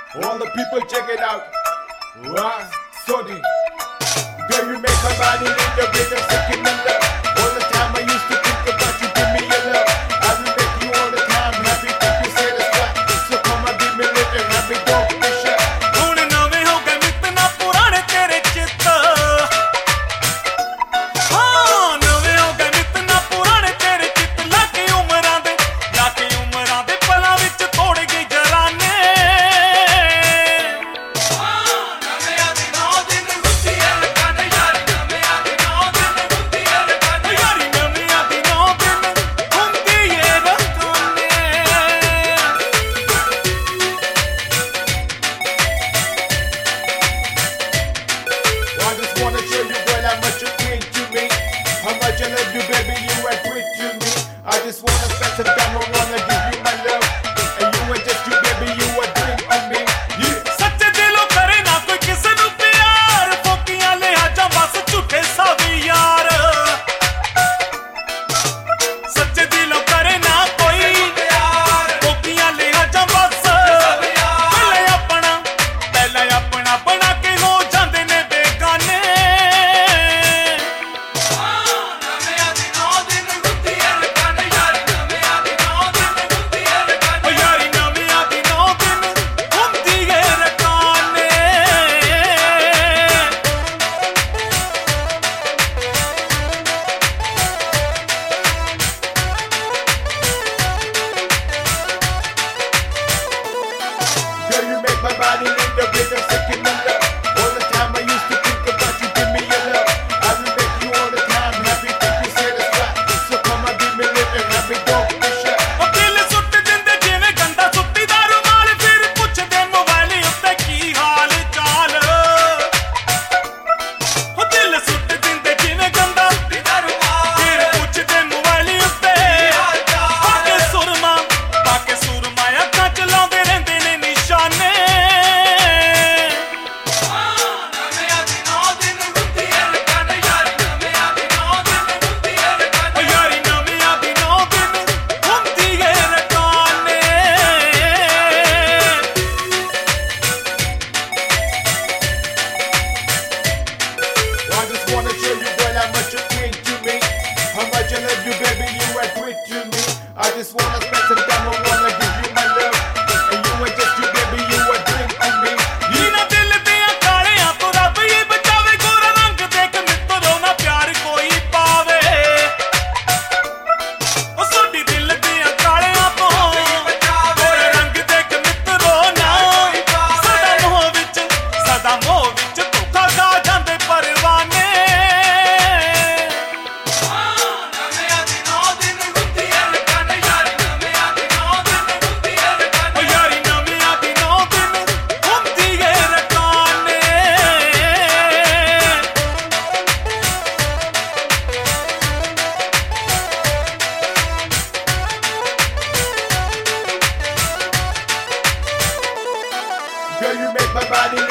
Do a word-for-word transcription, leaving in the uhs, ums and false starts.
All the people check it out. Wow, sorry. Girl, you make my body need the rhythm, second in love. All the time I used to think about you, give me your love. I will make you all the time happy, think you satisfied. So come on, give me a little happy, don't be shy. ਹੁਣ ਨਵੇਂ ਹੋ ਗਏ ਮਿੱਤਨਾ ਪੁਰਾਣੇ ਤੇਰੇ ਚਿੱਤ ਹਾਂ ਨਵੇਂ ਹੋ ਗਏ ਮਿੱਤਨਾ ਪੁਰਾਣੇ ਤੇਰੇ ਚਿੱਤ ਲਾ ਕੇ ਉਮਰਾਂ ਦੇ ਲਾ ਕੇ ਉਮਰਾਂ ਦੇ ਪਲਾਂ ਵਿੱਚ ਤੋੜ ਗਈ ਜਰਾਨੇ I just wanna spend some time, I wanna give you my love. And you ain't just you, baby, you a drink on me. Yeah. ਸੱਚੇ ਦਿਲੋਂ ਕਰੇ ਨਾ ਕੋਈ ਕਿਸੇ ਨੂੰ ਪਿਆਰ ਫੋਕੀਆਂ ਲਿਹਾਜ਼ਾਂ ਬਸ ਝੂਠੇ ਸਾਵੀ ਯਾਰ ਸੱਚੇ ਦਿਲੋਂ ਕਰੇ ਨਾ ਕੋਈ ਪਿਆਰ ਫੋਕੀਆਂ ਲਿਹਾਜ਼ਾਂ ਬਸ ਪਹਿਲੇ ਆਪਣਾ ਪਹਿਲੇ ਆਪਣਾ ਬਣਾ ਕੇ ਹੋ ਜਾਂਦੇ ਨੇ ਬੇਗਾਨੇ My body need the rhythm, second in love. All the time I used to think about you, give me your love. I will make you all the time happy, think you satisfied. So come on, give me a little happy, don't be shy. ਉਹ ਦਿਲ ਸੁੱਟ ਦਿੰਦੇ ਜਿਵੇਂ ਗੰਦਾ ਸੁੱਟੀ ਦਾ ਰੁਮਾਲ ਫਿਰ ਪੁੱਛਦੇ ਮੋਬਾਈਲ ਉੱਤੇ ਕੀ ਹਾਲ ਚਾਲ ਉਹ ਦਿਲ ਸੁੱਟ ਦਿੰਦੇ ਜਿਵੇਂ ਗੰਦਾ ਸੁੱਟੀ ਦਾ ਰੁਮਾਲ ਫਿਰ ਪੁੱਛਦੇ ਮੋਬਾਈਲ ਉੱਤੇ ਬਾਕੇ ਸੁਰਮਾ ਬਾਕੇ ਸੁਰਮਾ ਅੱਖਾਂ ਚ ਲਾਉਂਦੇ ਰਹਿੰਦੇ ਨੇ ਨਿਸ਼ਾਨੇ I just wanna spend some time, I wanna give you my love. And you ain't just you, baby, you a drink on me. ਇਹਨਾਂ ਦਿਲ ਦੀਆਂ ਕਾਲਿਆਂ ਤੋਂ ਰੱਬ ਹੀ ਬਚਾਵੇ ਗੋਰਾ ਰੰਗ ਦੇਖ ਮਿੱਤਰੋ ਨਾ ਪਿਆਰ ਕੋਈ ਪਾਵੇ ਉਹ ਸੋਡੀ ਦਿਲ ਦੀਆਂ ਕਾਲਿਆਂ ਤੋਂ ਗੋਰਾ ਰੰਗ ਦੇਖ ਮਿੱਤਰੋ ਨਾ ਸਦਾ ਮੋਹ ਵਿੱਚ ਸਦਾ ਮੋਹ ਵਿੱਚ ਧੋਖਾ ਖਾ ਜਾਂਦੇ ਪਰਵਾਨੇ Girl, you make my body